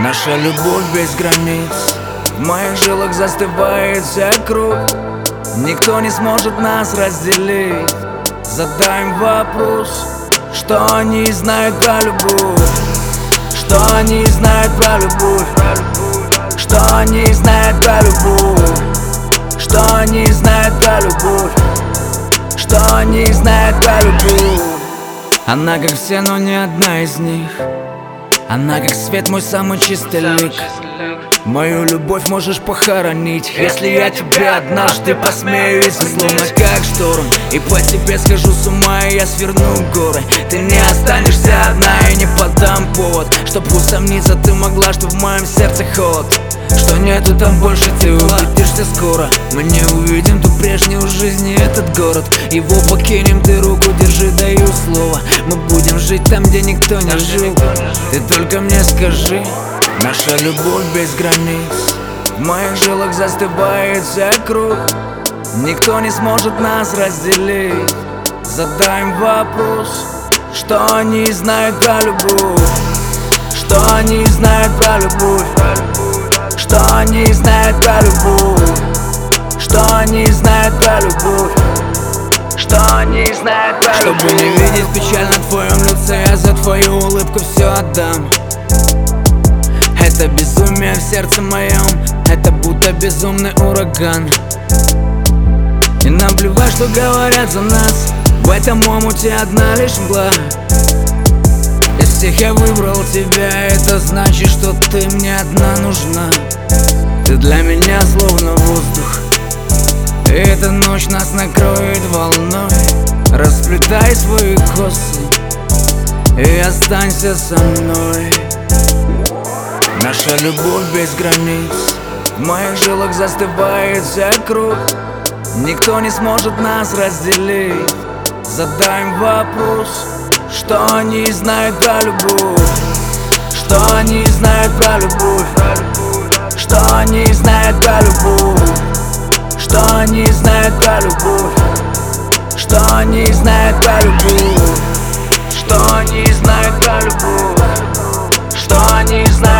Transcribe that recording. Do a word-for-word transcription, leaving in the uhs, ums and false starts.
Наша любовь без границ, в моих жилах застывает вся кровь. Никто не сможет нас разделить. Задай им вопрос, что они знают про любовь, что они знают про любовь, что они знают про любовь, что они знают про любовь, что они знают про любовь. Она как все, но не одна из них. Она как свет, мой самый чистый лик. Мою любовь можешь похоронить, если я тебе однажды посмею изменить. Словно как шторм, и по тебе схожу с ума, и я сверну горы. Ты не останешься одна, и не подам повод, чтоб усомниться ты могла, что в моем сердце холод, что нету там больше, ты увидишься скоро. Мы не увидим ту прежнюю в жизни этот город. Его покинем, ты руку держи, даю слово. Мы будем жить там, где никто не жил. Ты только мне скажи. Наша любовь без границ, в моих жилах застывает вся кровь. Никто не сможет нас разделить. Задай им вопрос, что они знают про любовь, что они знают про любовь, что они знают про любовь, что они знают про любовь, что они знают про любовь. Чтобы не видеть печаль на твоем лице, я за твою улыбку все отдам. Это безумие в сердце моем, это будто безумный ураган. И нам плевать, что говорят за нас, в этом омуте одна лишь мгла. Из всех я выбрал тебя, это значит, что ты мне одна нужна. Ты для меня словно воздух, и эта ночь нас накроет волной. Расплетай свои косы и останься со мной. Наша любовь без границ, в моих жилах застывает вся кровь. Никто не сможет нас разделить. Задай им вопрос, что они знают про любовь, что они знают про любовь, что они знают про любовь, что они знают про любовь, что они знают про любовь, что они знают про любовь, что они знают.